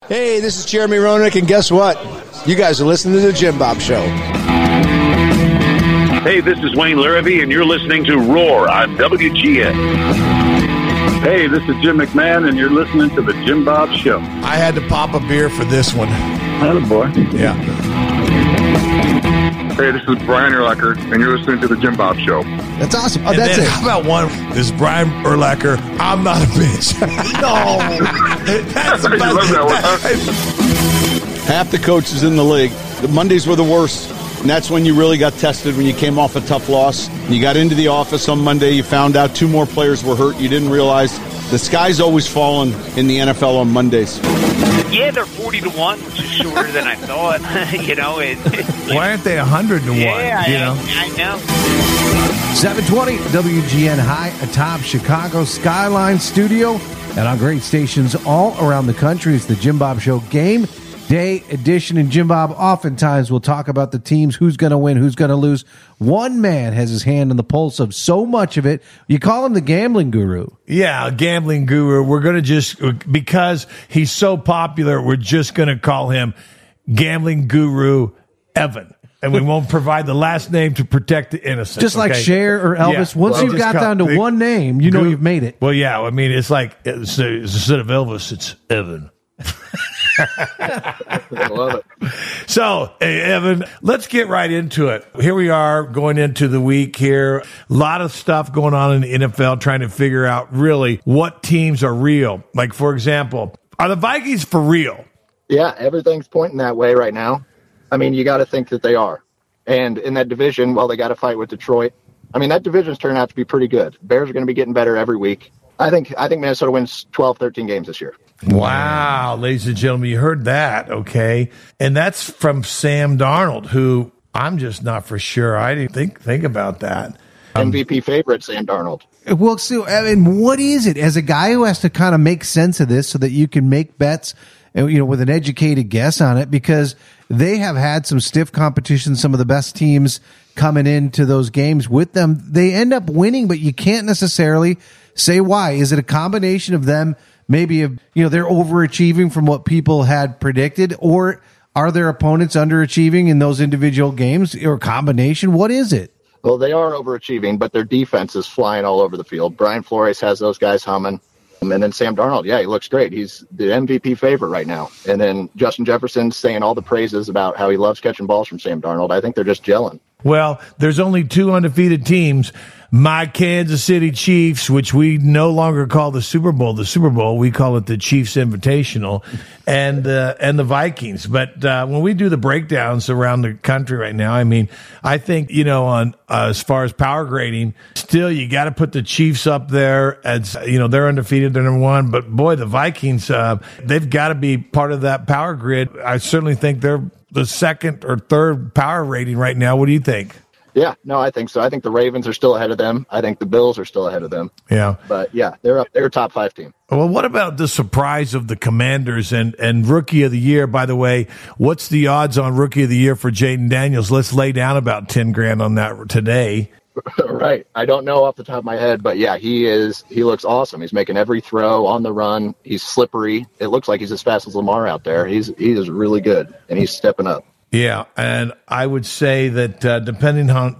Hey, this is Jeremy Roenick, and guess what? You guys are listening to The Jim Bob Show. Hey, this is Wayne Larrabee, and you're listening to Roar on WGN. Hey, this is Jim McMahon, and you're listening to The Jim Bob Show. I had to pop a beer for this one. Attaboy. Yeah. Hey, this is Brian Urlacher, and you're listening to The Jim Bob Show. That's awesome. Oh, And that's then, it. how about one? This is Brian Urlacher. I'm not a bitch. No. That's You love that one, huh? Half the coaches in the league, the Mondays were the worst. And that's when you really got tested, when you came off a tough loss. You got into the office on Monday. You found out 2 more players were hurt. You didn't realize the sky's always falling in the NFL on Mondays. Yeah, they're 40-1, which is shorter than I thought. Why aren't they 100-1? Yeah, you know? I know. 720 WGN High atop Chicago Skyline Studio and on great stations all around the country. It's the Jim Bob Show Game Day Edition. And Jim Bob, oftentimes we'll talk about the teams, who's going to win, who's going to lose. One man has his hand on the pulse of so much of it. You call him the gambling guru. Yeah, gambling guru. We're going to just, because he's so popular, we're just going to call him Gambling Guru Evan. And we won't provide the last name to protect the innocent. Just like Cher or Elvis. Yeah. Once Well, you got down to one name, you know you've made it. Well, yeah. I mean, it's like, instead of Elvis, it's Evan. I love it. So, hey, Evan, let's get right into it. Here we are going into the week here. A lot of stuff going on in the NFL, trying to figure out really what teams are real. Like, for example, are the Vikings for real? Yeah, everything's pointing that way right now. I mean, you got to think that they are. And in that division, well, they got to fight with Detroit. I mean, that division's turned out to be pretty good. Bears are going to be getting better every week. I think Minnesota wins 12, 13 games this year. Wow, ladies and gentlemen, you heard that, okay? And that's from Sam Darnold, who I'm just not for sure. I didn't think about that. MVP favorite, Sam Darnold. Well, so, I mean, what is it? As a guy who has to kind of make sense of this so that you can make bets, you know, with an educated guess on it, because they have had some stiff competition, some of the best teams coming into those games with them. They end up winning, but you can't necessarily say why. Is it a combination of them maybe, they're overachieving from what people had predicted, or are their opponents underachieving in those individual games, or a combination? What is it? Well, they are overachieving, but their defense is flying all over the field. Brian Flores has those guys humming. And then Sam Darnold, yeah, he looks great. He's the MVP favorite right now. And then Justin Jefferson's saying all the praises about how he loves catching balls from Sam Darnold. I think they're just gelling. Well, there's only 2 undefeated teams. My Kansas City Chiefs, which we no longer call the Super Bowl, we call it the Chiefs Invitational, and the Vikings. But when we do the breakdowns around the country right now, I mean, I think, on as far as power grading, still you got to put the Chiefs up there as, they're undefeated, they're number 1. But boy, the Vikings, they've got to be part of that power grid. I certainly think they're the second or third power rating right now. What do you think? Yeah, no, I think so. I think the Ravens are still ahead of them. I think the Bills are still ahead of them. Yeah. But yeah, they're up. They're a top 5 team. Well, what about the surprise of the Commanders and Rookie of the Year? By the way, what's the odds on Rookie of the Year for Jaden Daniels? Let's lay down about 10 grand on that today. Right. I don't know off the top of my head, but yeah, he looks awesome. He's making every throw on the run. He's slippery. It looks like he's as fast as Lamar out there. He is really good, and he's stepping up. Yeah, and I would say that depending on,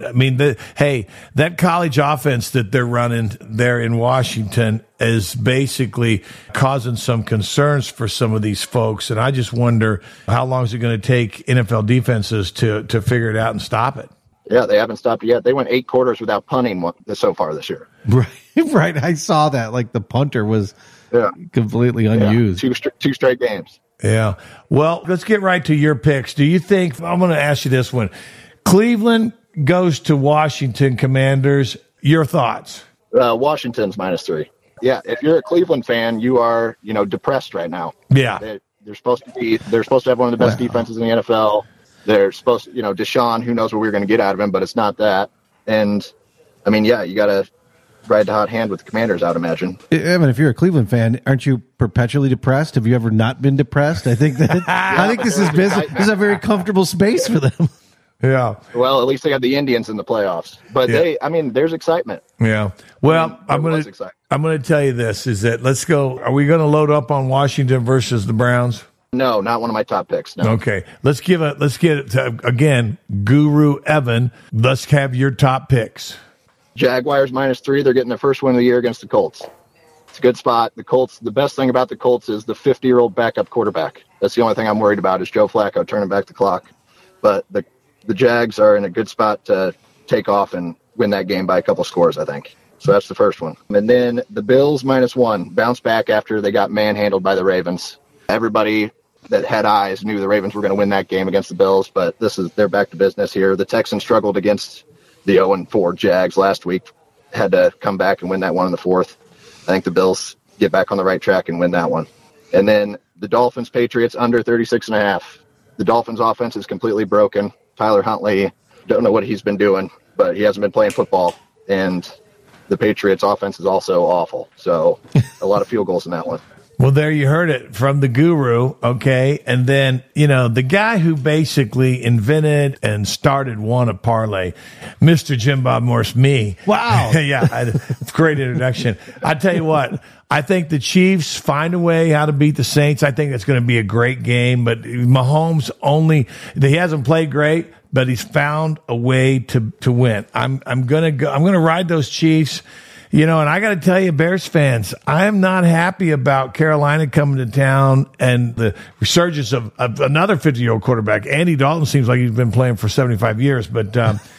that college offense that they're running there in Washington is basically causing some concerns for some of these folks, and I just wonder how long is it going to take NFL defenses to figure it out and stop it. Yeah, they haven't stopped yet. They went 8 quarters without punting so far this year. Right. I saw that. Like the punter was completely unused. Yeah. Two straight games. Yeah. Well, let's get right to your picks. Do you think, I'm going to ask you this one. Cleveland goes to Washington Commanders. Your thoughts? Washington's -3. Yeah, if you're a Cleveland fan, you are, depressed right now. Yeah. They're supposed to have one of the best defenses in the NFL. They're supposed to, Deshaun, who knows what we're going to get out of him, but it's not that. And, I mean, yeah, you got to ride the hot hand with the Commanders, I'd imagine. Evan, if you're a Cleveland fan, aren't you perpetually depressed? Have you ever not been depressed? I think that I think this is a very comfortable space for them. Yeah. Well, at least they have the Indians in the playoffs. But there's excitement. Yeah. Well, I'm going to tell you this, is that let's go. Are we going to load up on Washington versus the Browns? No, not one of my top picks. No. Okay, let's get it to, again, Guru Evan. Let's have your top picks. Jaguars -3. They're getting their first win of the year against the Colts. It's a good spot. The Colts, the best thing about the Colts is the 50-year-old backup quarterback. That's the only thing I'm worried about is Joe Flacco turning back the clock. But the Jags are in a good spot to take off and win that game by a couple scores, I think. So that's the first one. And then the Bills -1 bounce back after they got manhandled by the Ravens. Everybody that had eyes knew the Ravens were going to win that game against the Bills, but they're back to business here. The Texans struggled against the 0-4 Jags last week, had to come back and win that one in the fourth. I think the Bills get back on the right track and win that one. And then the Dolphins-Patriots under 36.5. The Dolphins offense is completely broken. Tyler Huntley, don't know what he's been doing, but he hasn't been playing football. And the Patriots offense is also awful. So a lot of field goals in that one. Well, there you heard it from the Guru, okay? And then, the guy who basically invented and started One a Parlay, Mr. Jim Bob Morse, me. Wow. Yeah, great introduction. I tell you what, I think the Chiefs find a way how to beat the Saints. I think it's going to be a great game, but Mahomes he hasn't played great, but he's found a way to win. I'm going to ride those Chiefs. And I got to tell you, Bears fans, I am not happy about Carolina coming to town and the resurgence of another 50-year-old quarterback. Andy Dalton seems like he's been playing for 75 years, but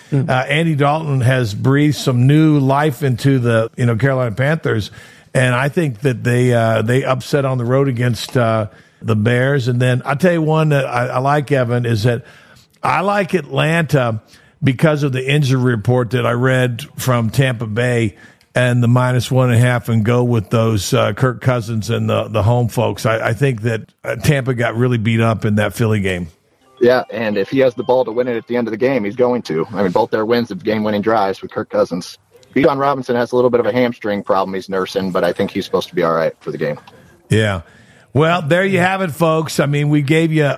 Andy Dalton has breathed some new life into the Carolina Panthers, and I think that they upset on the road against the Bears. And then I'll tell you one that I like, Evan, is that I like Atlanta because of the injury report that I read from Tampa Bay and the -1.5 and go with those Kirk Cousins and the home folks. I think that Tampa got really beat up in that Philly game. Yeah, and if he has the ball to win it at the end of the game, he's going to. I mean, both their wins of game-winning drives with Kirk Cousins. Bijan Robinson has a little bit of a hamstring problem he's nursing, but I think he's supposed to be all right for the game. Yeah. Well, there you have it, folks. I mean, we gave you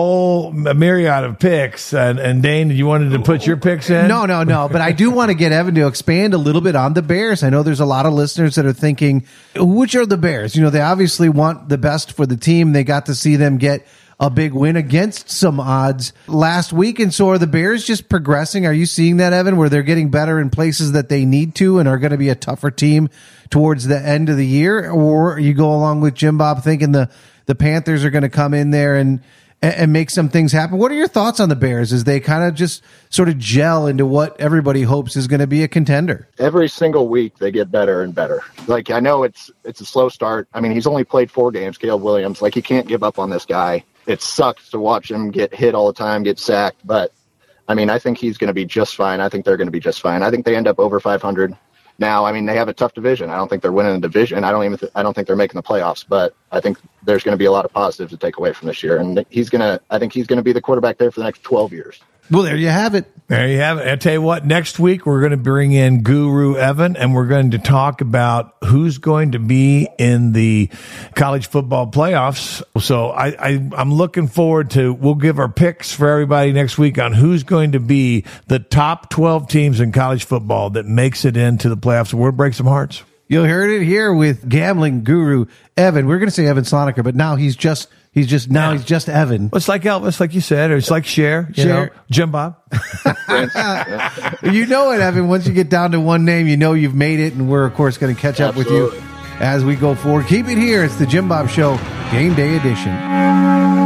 a myriad of picks. And Dane, you wanted to put your picks in? No. But I do want to get Evan to expand a little bit on the Bears. I know there's a lot of listeners that are thinking, which are the Bears? They obviously want the best for the team. They got to see them get a big win against some odds last week. And so are the Bears just progressing? Are you seeing that, Evan, where they're getting better in places that they need to and are going to be a tougher team towards the end of the year? Or you go along with Jim Bob thinking the Panthers are going to come in there and make some things happen? What are your thoughts on the Bears as they kind of just sort of gel into what everybody hopes is going to be a contender? Every single week they get better and better. Like, I know it's a slow start. I mean, he's only played 4 games, Caleb Williams. Like, you can't give up on this guy. It sucks to watch him get hit all the time, get sacked. But, I mean, I think he's going to be just fine. I think they're going to be just fine. I think they end up over 500. Now, I mean, they have a tough division. I don't think they're winning the division. I don't think they're making the playoffs. But I think there's going to be a lot of positives to take away from this year. And I think he's going to be the quarterback there for the next 12 years. Well, there you have it. There you have it. I tell you what, next week we're going to bring in Guru Evan, and we're going to talk about who's going to be in the college football playoffs. So I'm looking forward to, we'll give our picks for everybody next week on who's going to be the top 12 teams in college football that makes it into the playoffs. We'll break some hearts. You'll hear it here with gambling guru Evan. We're going to say Evan Sloniker, but now he's just Evan. It's like Elvis, like you said, or it's like Cher, Jim Bob. You know it, Evan. Once you get down to one name, you know you've made it, and we're, of course, going to catch up with you as we go forward. Keep it here. It's the Jim Bob Show, Game Day Edition.